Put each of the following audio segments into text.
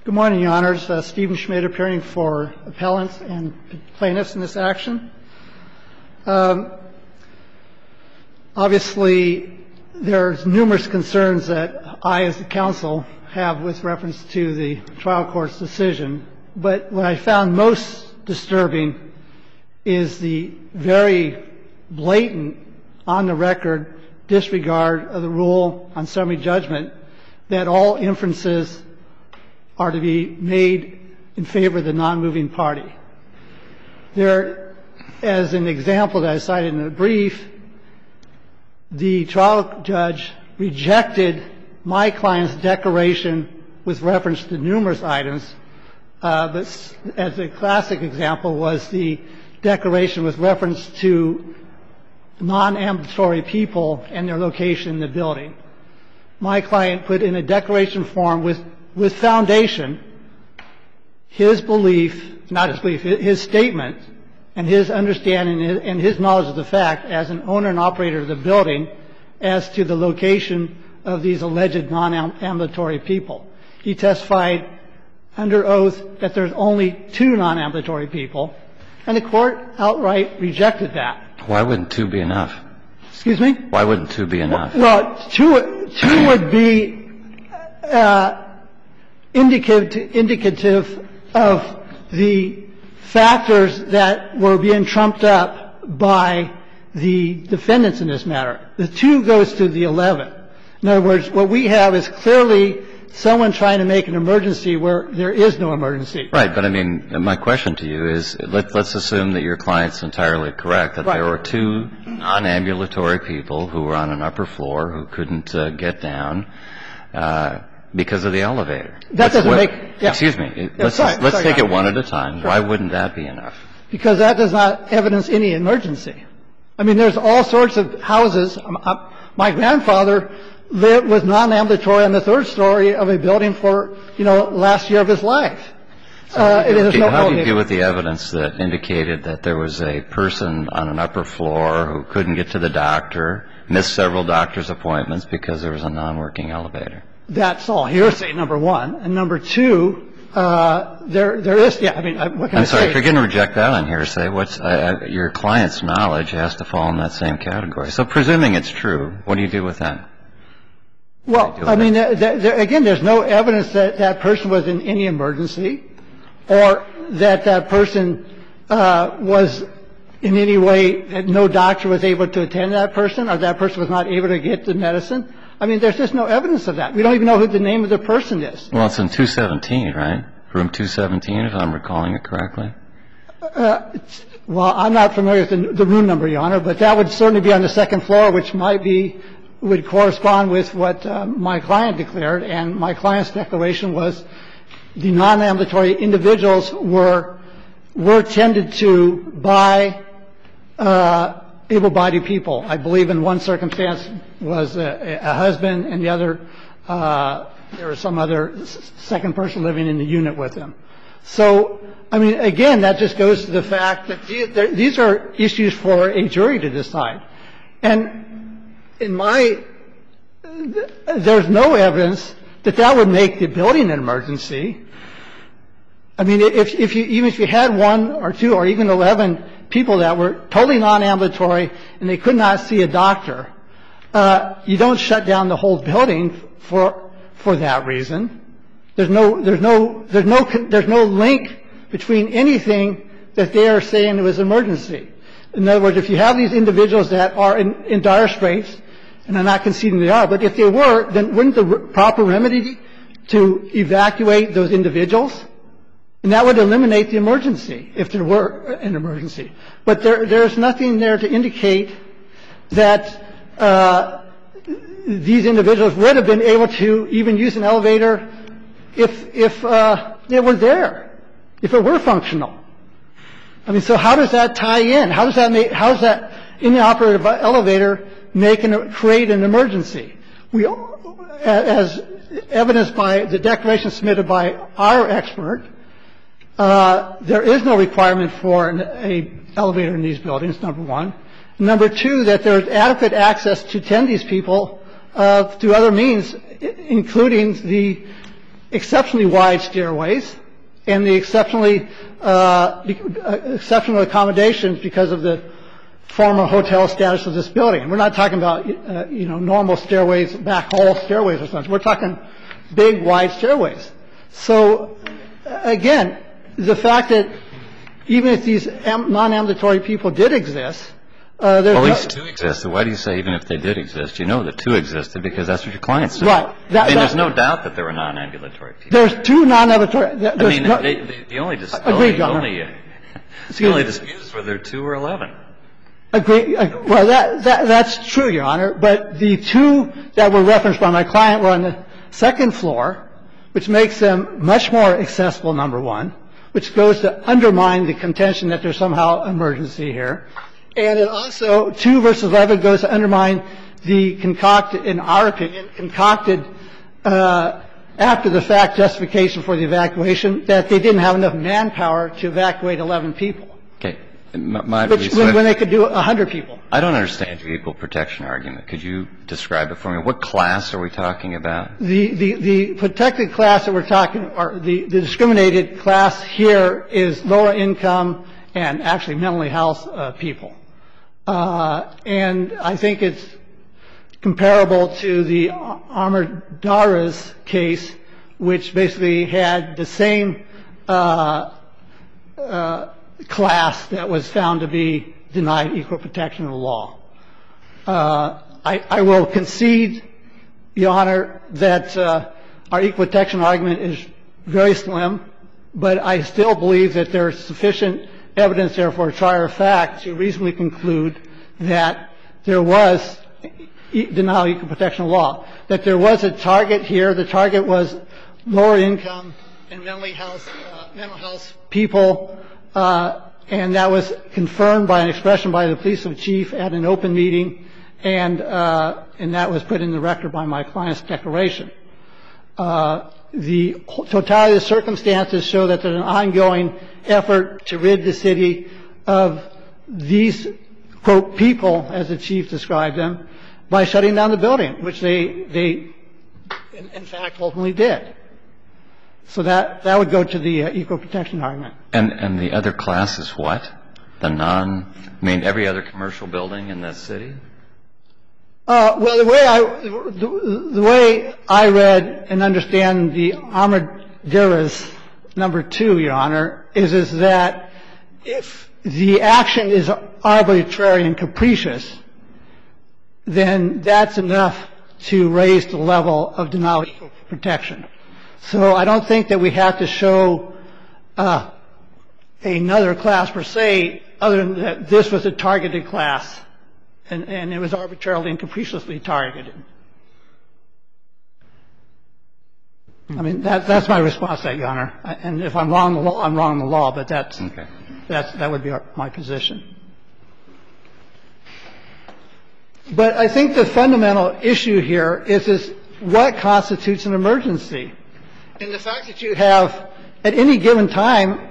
Good morning, Your Honors. Stephen Schmidt appearing for appellants and plaintiffs in this action. Obviously, there's numerous concerns that I, as the counsel, have with reference to the trial court's decision. But what I found most disturbing is the very blatant, on-the-record disregard of the rule on summary judgment that all inferences are to be made in favor of the non-moving party. There, as an example that I cited in the brief, the trial judge rejected my client's declaration with reference to numerous items, but as a classic example was the declaration with reference to non-ambulatory people and their location in the building. My client put in a declaration form with foundation his belief, not his belief, his statement and his understanding and his knowledge of the fact as an owner and operator of the building as to the location of these alleged non-ambulatory people. He testified under oath that there's only 2 non-ambulatory people, and the court outright rejected that. Why wouldn't 2 be enough? Excuse me? Why wouldn't 2 be enough? Well, 2 would be indicative of the factors that were being trumped up by the defendants in this matter. The 2 goes to the 11. In other words, what we have is clearly someone trying to make an emergency where there is no emergency. Right. But, I mean, my question to you is, let's assume that your client's entirely correct, that there were 2 non-ambulatory people who were on an upper floor who couldn't get down because of the elevator. That doesn't make – yeah. Excuse me. Let's take it one at a time. Sure. Why wouldn't that be enough? Because that does not evidence any emergency. I mean, there's all sorts of houses. My grandfather was non-ambulatory on the 3rd story of a building for, last year of his life. How do you deal with the evidence that indicated that there was a person on an upper floor who couldn't get to the doctor, missed several doctor's appointments because there was a non-working elevator? That's all hearsay, number 1. And number 2, there is – yeah, I mean, what can I say? I'm sorry, if you're going to reject that on hearsay, your client's knowledge has to fall in that same category. So presuming it's true, what do you do with that? Well, I mean, again, there's no evidence that that person was in any emergency or that that person was in any way that no doctor was able to attend that person or that person was not able to get the medicine. I mean, there's just no evidence of that. We don't even know who the name of the person is. Well, it's in 217, right? Room 217, if I'm recalling it correctly. Well, I'm not familiar with the room number, Your Honor, but that would certainly be on the 2nd floor, which would correspond with what my client declared. And my client's declaration was the non-ambulatory individuals were tended to by able-bodied people. I believe in one circumstance was a husband, and the other there was some other second person living in the unit with him. So, I mean, again, that just goes to the fact that these are issues for a jury to decide. And there's no evidence that that would make the building an emergency. I mean, even if you had 1 or 2 or even 11 people that were totally non-ambulatory and they could not see a doctor, you don't shut down the whole building for that reason. There's no link between anything that they are saying was an emergency. In other words, if you have these individuals that are in dire straits, and I'm not conceding they are, but if they were, then wouldn't the proper remedy to evacuate those individuals? And that would eliminate the emergency if there were an emergency. But there's nothing there to indicate that these individuals would have been able to even use an elevator if they were there, if it were functional. I mean, so how does that tie in? How does that inoperative elevator create an emergency? As evidenced by the declaration submitted by our expert, there is no requirement for an elevator in these buildings, number 1. Number 2, that there's adequate access to tend these people through other means, including the exceptionally wide stairways and the exceptional accommodations because of the former hotel status of this building. We're not talking about, normal stairways, back hall stairways or something. We're talking big, wide stairways. So, again, the fact that even if these non-ambulatory people did exist, there's at least two existed. Why do you say even if they did exist? You know that two existed because that's what your client said. Right. There's no doubt that there were non-ambulatory people. There's two non-ambulatory. The only dispute is whether 2 or 11. Agree. Well, that's true, Your Honor. But the two that were referenced by my client were on the second floor, which makes them much more accessible, number one, which goes to undermine the contention that there's somehow emergency here. And it also, 2 versus 11 goes to undermine the concocted, in our opinion, after the fact justification for the evacuation that they didn't have enough manpower to evacuate 11 people. Okay. When they could do 100 people. I don't understand your equal protection argument. Could you describe it for me? What class are we talking about? The protected class that we're talking, or the discriminated class here is lower income and actually mentally health people. And I think it's comparable to the Armendariz case, which basically had the same class that was found to be denied equal protection of the law. I will concede, Your Honor, that our equal protection argument is very slim, but I still believe that there is sufficient evidence there for a trier of fact to reasonably conclude that there was denial of equal protection of law, that there was a target here. The target was lower income and mental health people, and that was confirmed by an expression by the police chief at an open meeting, and that was put in the record by my client's declaration. The totality of the circumstances show that there's an ongoing effort to rid the city of these, quote, people, as the chief described them, by shutting down the building, which they in fact ultimately did. So that would go to the equal protection argument. And the other class is what? Every other commercial building in this city? Well, the way I read and understand the Armendariz number 2, Your Honor, is that if the action is arbitrary and capricious, then that's enough to raise the level of denial of equal protection. So I don't think that we have to show another class per se, other than that this was a targeted class, and it was arbitrarily and capriciously targeted. I mean, that's my response to that, Your Honor. And if I'm wrong in the law, I'm wrong in the law, but that would be my position. But I think the fundamental issue here is what constitutes an emergency. And the fact that you have, at any given time,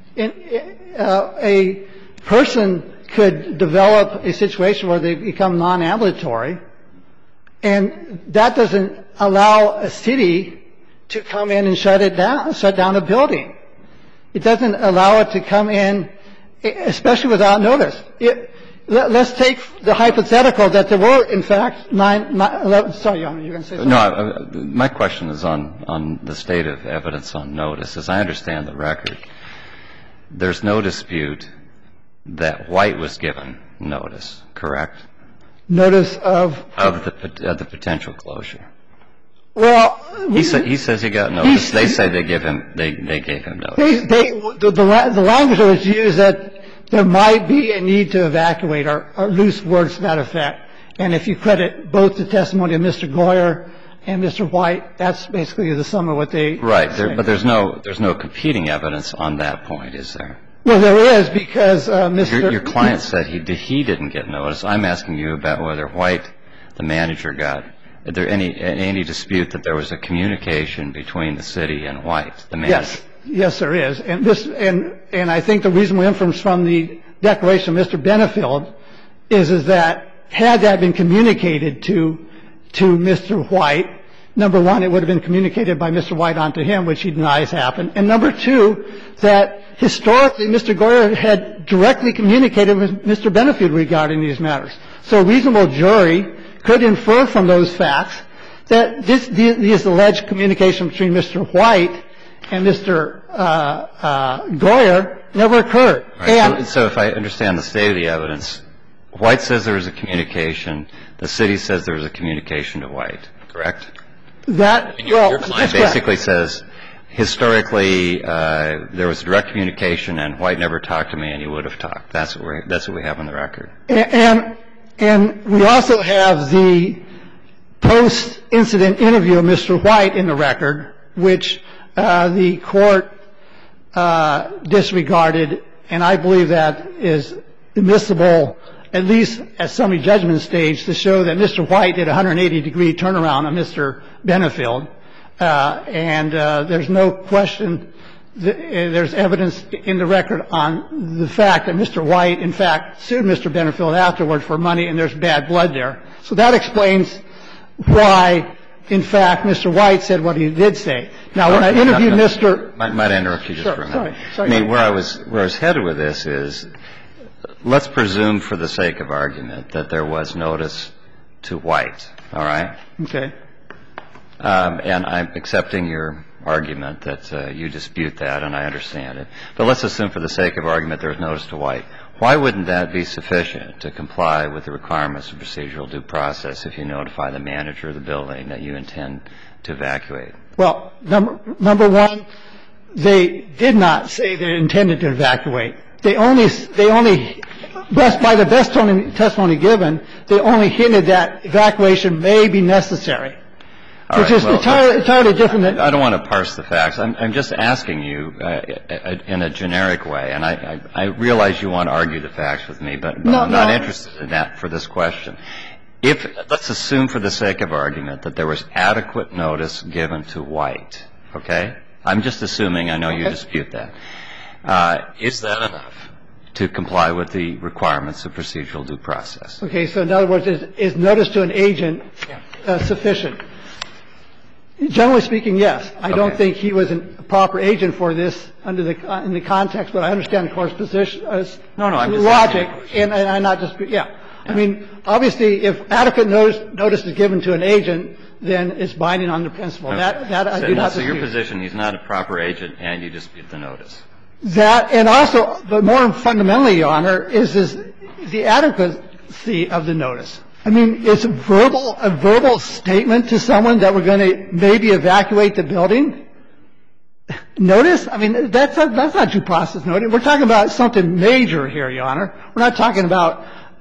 a person could develop a situation where they become non-ambulatory, and that doesn't allow a city to come in and shut down a building. It doesn't allow it to come in, especially without notice. Let's take the hypothetical that there were, in fact, 11. Sorry, Your Honor, you're going to say something? No, my question is on the state of evidence on notice. As I understand the record, there's no dispute that White was given notice, correct? Notice of the potential closure. Well, he says he got notice. They say they gave him notice. The language that was used that there might be a need to evacuate are loose words to that effect. And if you credit both the testimony of Mr. Goyer and Mr. White, that's basically the sum of what they say. Right. But there's no competing evidence on that point, is there? Well, there is, because Your client said he didn't get notice. I'm asking you about whether White, the manager, got. Is there any dispute that there was a communication between the city and White, the manager? Yes, there is. And I think the reasonable inference from the declaration of Mr. Benefield is that had that been communicated to Mr. White, number one, it would have been communicated by Mr. White onto him, which he denies happened. And number two, that historically Mr. Goyer had directly communicated with Mr. Benefield regarding these matters. So a reasonable jury could infer from those facts that these alleged communication between Mr. White and Mr. Goyer never occurred. Right. So if I understand the state of the evidence, White says there was a communication. The city says there was a communication to White, correct? Your client basically says historically there was direct communication and White never talked to me and he would have talked. That's what we have on the record. And we also have the post-incident interview of Mr. White in the record, which the court disregarded, and I believe that is admissible, at least at summary judgment stage, to show that Mr. White did a 180-degree turnaround on Mr. Benefield. And there's no question there's evidence in the record on the fact that Mr. White, in fact, sued Mr. Benefield afterward for money, and there's bad blood there. So that explains why, in fact, Mr. White said what he did say. Now, when I interviewed Mr. Might I interrupt you just for a minute? Sorry. I mean, where I was headed with this is, let's presume for the sake of argument that there was notice to White, all right? Okay. And I'm accepting your argument that you dispute that, and I understand it. But let's assume for the sake of argument there was notice to White. Why wouldn't that be sufficient to comply with the requirements of procedural due process if you notify the manager of the building that you intend to evacuate? Well, number one, they did not say they intended to evacuate. They only by the best testimony given, they only hinted that evacuation may be necessary. All which is entirely different than... I don't want to parse the facts. I'm just asking you in a generic way, and I realize you want to argue the facts with me, but I'm not interested in that for this question. Let's assume for the sake of argument that there was adequate notice given to White, okay? I'm just assuming. I know you dispute that. Is that enough to comply with the requirements of procedural due process? Okay. So in other words, is notice to an agent sufficient? Generally speaking, yes. I don't think he was a proper agent for this in the context, but I understand the Court's position as logic, and I'm not just I mean, obviously, if adequate notice is given to an agent, then it's binding on the principle. That I do not dispute. So your position, he's not a proper agent, and you dispute the notice. That, and also, but more fundamentally, Your Honor, is the adequacy of the notice. I mean, it's a verbal statement to someone that we're going to maybe evacuate the building. Notice? I mean, that's not due process notice. We're talking about something major here, Your Honor. We're not talking about,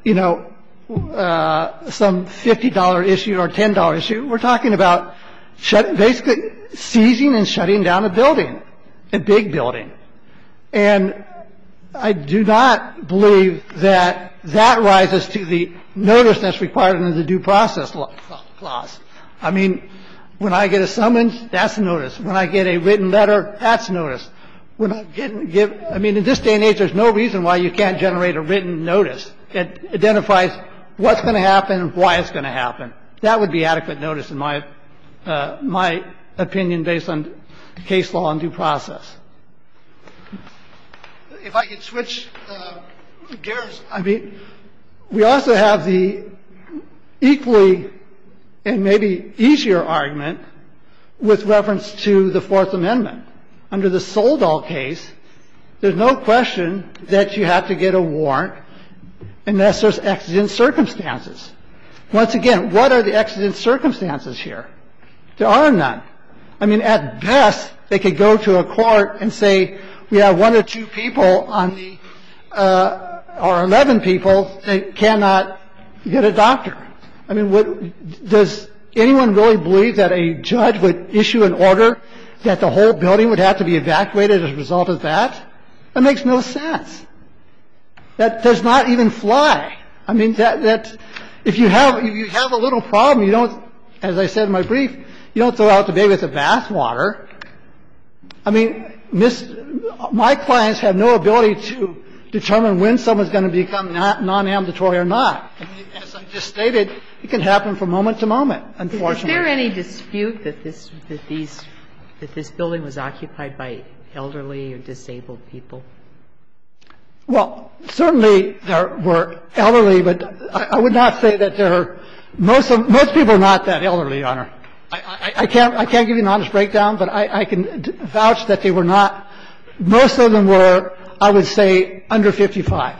some $50 issue or $10 issue. We're talking about basically seizing and shutting down a building, a big building. And I do not believe that that rises to the notice that's required under the due process clause. I mean, when I get a summons, that's notice. When I get a written letter, that's notice. When I in this day and age, there's no reason why you can't generate a written notice that identifies what's going to happen and why it's going to happen. That would be adequate notice in my opinion based on case law and due process. If I could switch gears, I mean, we also have the equally and maybe easier argument with reference to the Fourth Amendment. Under the Soldall case, there's no question that you have to get a warrant unless there's exigent circumstances. Once again, what are the exigent circumstances here? There are none. I mean, at best, they could go to a court and say, we have 1 or 2 people on the or 11 people that cannot get a doctor. I mean, does anyone really believe that a judge would issue an order that the whole building would have to be evacuated as a result of that? That makes no sense. That does not even fly. I mean, that if you have a little problem, you don't, as I said in my brief, you don't throw out the baby with the bathwater. I mean, my clients have no ability to determine when someone's going to become non-ambulatory or not. I mean, as I just stated, It can happen from moment to moment, unfortunately. Is there any dispute that this building was occupied by elderly or disabled people? Well, certainly there were elderly, but I would not say that there are most people are not that elderly, Your Honor. I can't give you an honest breakdown, but I can vouch that they were not. Most of them were, I would say, under 55.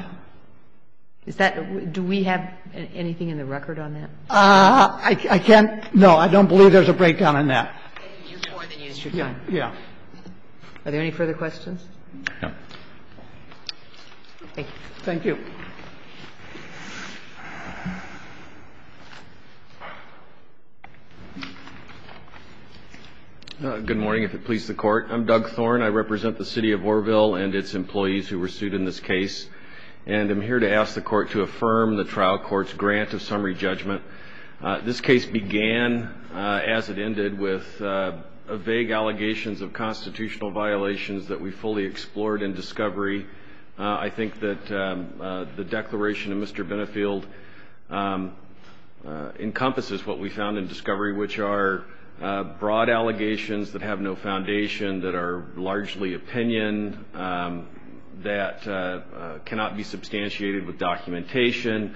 Do we have anything in the record on that? I can't. No, I don't believe there's a breakdown in that. You've more than used your time. Yeah. Are there any further questions? No. Thank you. Thank you. Good morning, if it pleases the Court. I'm Doug Thorne. I represent the City of Oroville and its employees who were sued in this case. And I'm here to ask the Court to affirm the trial court's grant of summary judgment. This case began, as it ended, with vague allegations of constitutional violations that we fully explored in discovery. I think that the declaration of Mr. Benefield encompasses what we found in discovery, which are broad allegations that have no foundation, that are largely opinion, that cannot be substantiated with documentation,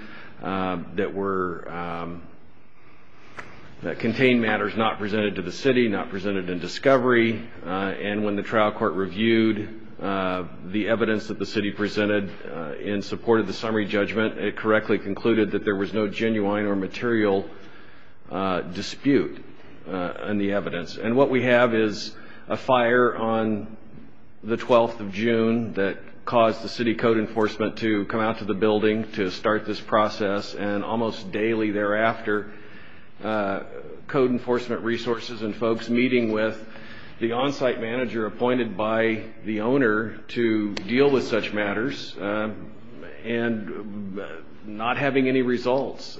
that contain matters not presented to the city, not presented in discovery. And when the trial court reviewed the evidence that the city presented in support of the summary judgment, it correctly concluded that there was no genuine or material dispute in the evidence. And what we have is a fire on the 12th of June that caused the city code enforcement to come out to the building to start this process, and almost daily thereafter, code enforcement resources and folks meeting with the on-site manager appointed by the owner to deal with such matters, and not having any results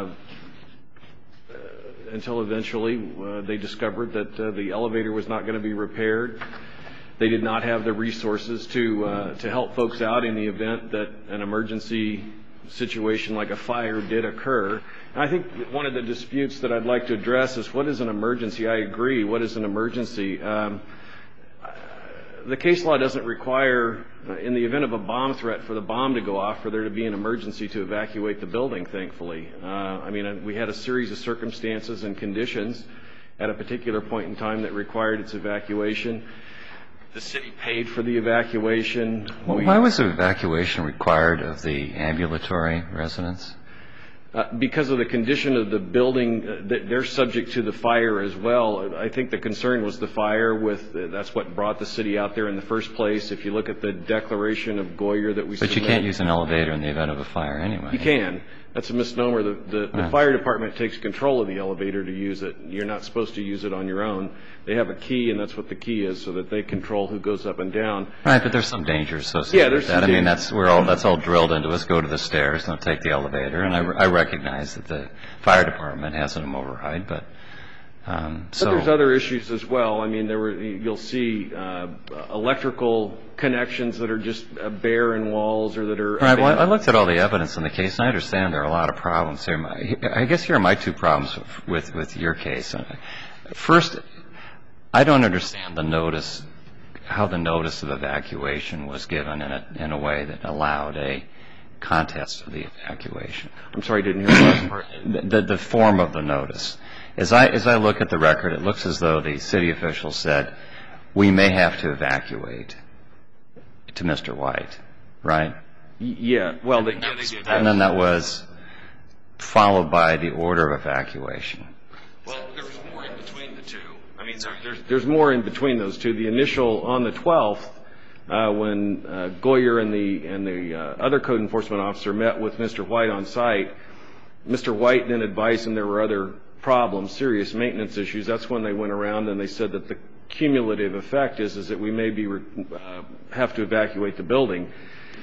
until eventually they discovered that the elevator was not going to be repaired. They did not have the resources to help folks out in the event that an emergency situation like a fire did occur. And I think one of the disputes that I'd like to address is, what is an emergency? I agree. What is an emergency? The case law doesn't require, in the event of a bomb threat, for the bomb to go off for there to be an emergency to evacuate the building, thankfully. We had a series of circumstances and conditions at a particular point in time that required its evacuation. The city paid for the evacuation. Why was the evacuation required of the ambulatory residents? Because of the condition of the building, they're subject to the fire as well. I think the concern was the fire. That's what brought the city out there in the first place. If you look at the declaration of Goyer that we submitted. But you can't use an elevator in the event of a fire anyway. You can. That's a misnomer. The fire department takes control of the elevator to use it. You're not supposed to use it on your own. They have a key, and that's what the key is, so that they control who goes up and down. Right, but there's some danger associated with that. I mean, that's all drilled into us. Go to the stairs, don't take the elevator. And I recognize that the fire department has an override, but there's other issues as well. I mean, you'll see electrical connections that are just bare in walls or that are. Right. Well, I looked at all the evidence in the case, and I understand there are a lot of problems here. I guess here are my two problems with your case. First, I don't understand how the notice of evacuation was given in a way that allowed a contest of the evacuation. I'm sorry, I didn't hear the last part. The form of the notice. As I look at the record, it looks as though the city officials said, we may have to evacuate to Mr. White, right? Yeah. Well, they did. And then that was followed by the order of evacuation. Well, there was more in between the two. I mean, there's more in between those two. The initial, on the 12th, when Goyer and the other code enforcement officer met with Mr. White on site, Mr. White then advised him there were other problems, serious maintenance issues. That's when they went around and they said that the cumulative effect is that we may have to evacuate the building.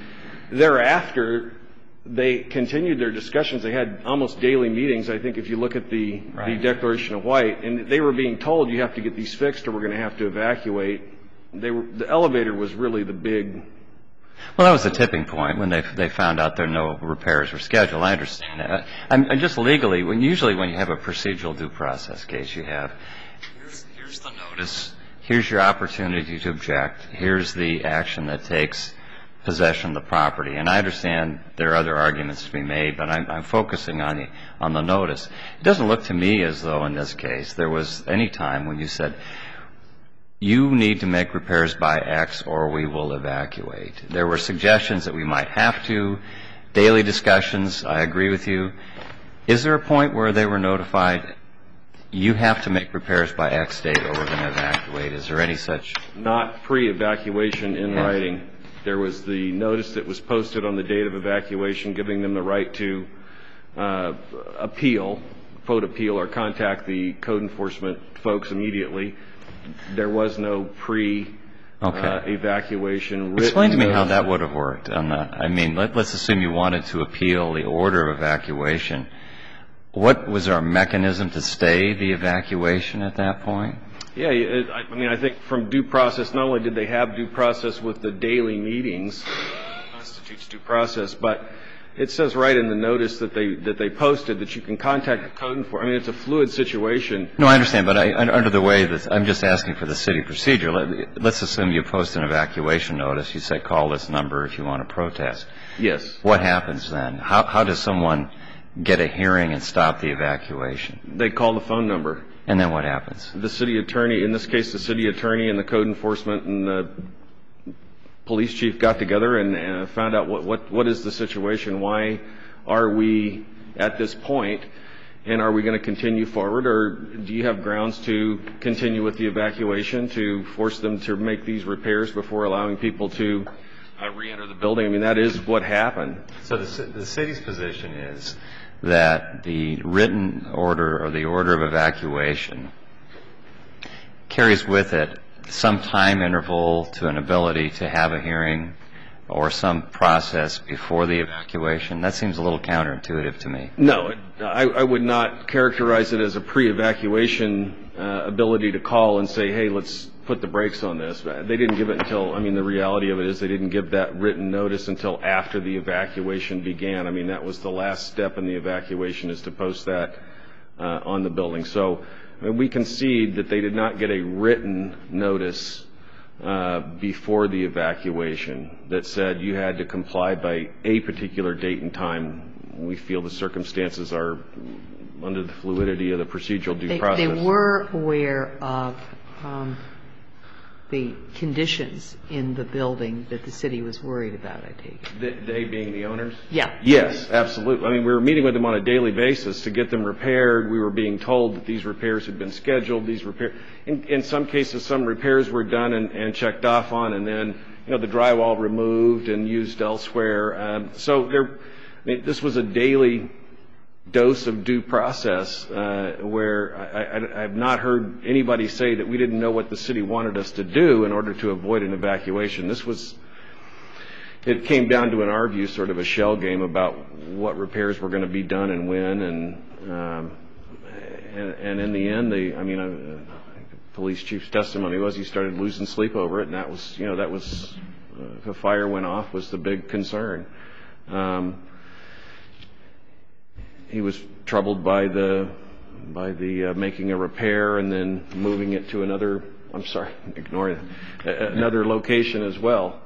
Thereafter, they continued their discussions. They had almost daily meetings, I think, if you look at the declaration of White. And they were being told, you have to get these fixed or we're going to have to evacuate. The elevator was really the big Well, that was the tipping point when they found out there no repairs were scheduled. I understand that. I'm just legally, usually when you have a procedural due process case, you have here's the notice, here's your opportunity to object, here's the action that takes possession of the property. And I understand there are other arguments to be made, but I'm focusing on the notice. It doesn't look to me as though in this case there was any time when you said, you need to make repairs by X or we will evacuate. There were suggestions that we might have to, daily discussions, I agree with you. Is there a point where they were notified, you have to make repairs by X date or we're going to evacuate? Is there any such? Not pre-evacuation in writing. There was the notice that was posted on the date of evacuation giving them the right to appeal, quote appeal, or contact the code enforcement folks immediately. There was no pre-evacuation written. Explain to me how that would have worked. I mean, let's assume you wanted to appeal the order of evacuation. What was our mechanism to stay the evacuation at that point? Yeah, I mean, I think from due process, not only did they have due process with the daily meetings, constitutes due process, but it says right in the notice that they posted that you can contact the code enforcement. I mean, it's a fluid situation. No, I understand, but under the way that I'm just asking for the city procedure. Let's assume you post an evacuation notice. You say call this number if you want to protest. Yes. What happens then? How does someone get a hearing and stop the evacuation? They call the phone number. And then what happens? The city attorney, in this case, the city attorney and the code enforcement and the police chief got together and found out what is the situation. Why are we at this point, and are we going to continue forward, or do you have grounds to continue with the evacuation to force them to make these repairs before allowing people to re-enter the building? I mean, that is what happened. So the city's position is that the written order or the order of evacuation carries with it some time interval to an ability to have a hearing or some process before the evacuation. That seems a little counterintuitive to me. No, I would not characterize it as a pre-evacuation ability to call and say, hey, let's put the brakes on this. They didn't give it until, I mean, the reality of it is they didn't give that written notice until after the evacuation began. I mean, that was the last step in the evacuation, is to post that on the building. So I mean, we concede that they did not get a written notice before the evacuation that said you had to comply by a particular date and time. We feel the circumstances are under the fluidity of the procedural due process. They were aware of the conditions in the building that the city was worried about, I take it. They being the owners? Yeah. Yes, absolutely. I mean, we were meeting with them on a daily basis to get them repaired. We were being told that these repairs had been scheduled. In some cases, some repairs were done and checked off on, and then, you know, the drywall removed and used elsewhere. This was a daily dose of due process where I have not heard anybody say that we didn't know what the city wanted us to do in order to avoid an evacuation. It came down to, in our view, sort of a shell game about what repairs were going to be done and when, and in the end, the police chief's testimony was he started losing sleep over it, and that was if a fire went off, was the big concern. He was troubled by the making a repair and then moving it to another location as well.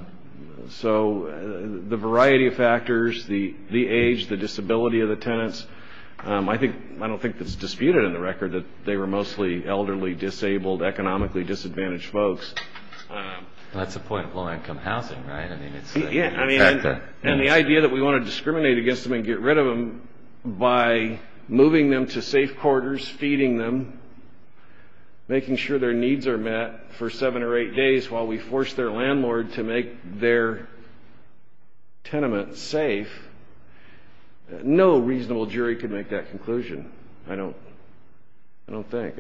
So the variety of factors, the age, the disability of the tenants. I don't think that's disputed in the record that they were mostly elderly, disabled, economically disadvantaged folks. That's the point of low-income housing, right? I mean, it's and the idea that we want to discriminate against them and get rid of them by moving them to safe quarters, feeding them, making sure their needs are met for 7 or 8 days while we force their landlord to make their tenement safe. No reasonable jury could make that conclusion. I don't think.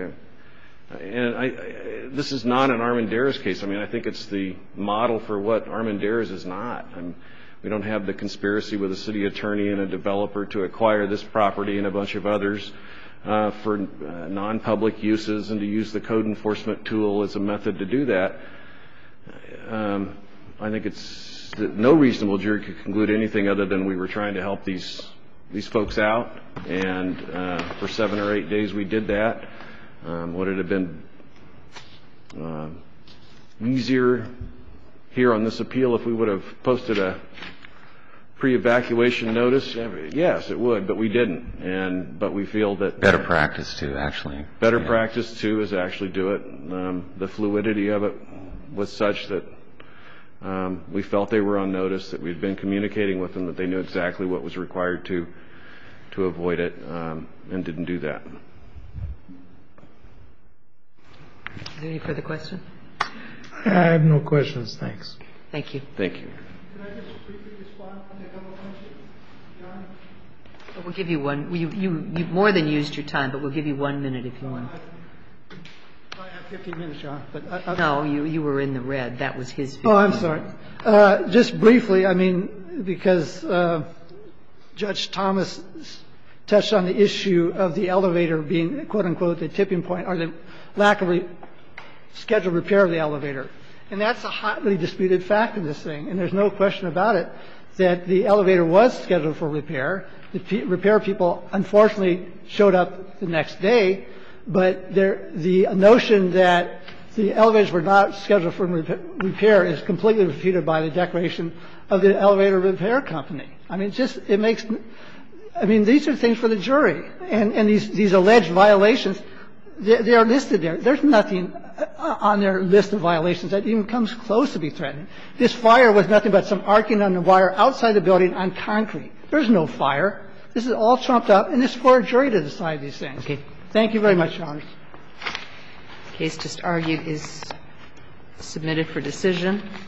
This is not an Armendariz case. I mean, I think it's the model for what Armendariz is not. We don't have the conspiracy with a city attorney and a developer to acquire this property and a bunch of others for non-public uses and to use the code enforcement tool as a method to do that. I think it's no reasonable jury could conclude anything other than we were trying to help these folks out. And for 7 or 8 days we did that. Would it have been easier here on this appeal if we would have posted a pre-evacuation notice? Yes, it would, but we didn't. But we feel that better practice to actually. Better practice, too, is actually do it. The fluidity of it was such that we felt they were on notice, that we'd been communicating with them, that they knew exactly what was required to avoid it, and didn't do that. Is there any further questions? I have no questions, thanks. Thank you. Thank you. Can I just briefly respond to a couple of questions, John? We'll give you one. You've more than used your time, but we'll give you 1 minute if you want. I have 15 minutes, John. But No, you were in the red. That was his 15. Oh, I'm sorry. Just briefly, I mean, because Judge Thomas touched on the issue of the elevator being, quote, unquote, the tipping point, or the lack of scheduled repair of the elevator. And that's a hotly disputed fact in this thing. And there's no question about it that the elevator was scheduled for repair. The repair people, unfortunately, showed up the next day. But the notion that the elevators were not scheduled for repair is completely refuted by the declaration of the elevator repair company. I mean, these are things for the jury. And these alleged violations, they are listed there. There's nothing on their list of violations that even comes close to be threatening. This fire was nothing but some arcing on the wire outside the building on concrete. There's no fire. This is all trumped up, and it's for a jury to decide these things. Okay. Thank you very much, Your Honors. The case just argued is submitted for decision.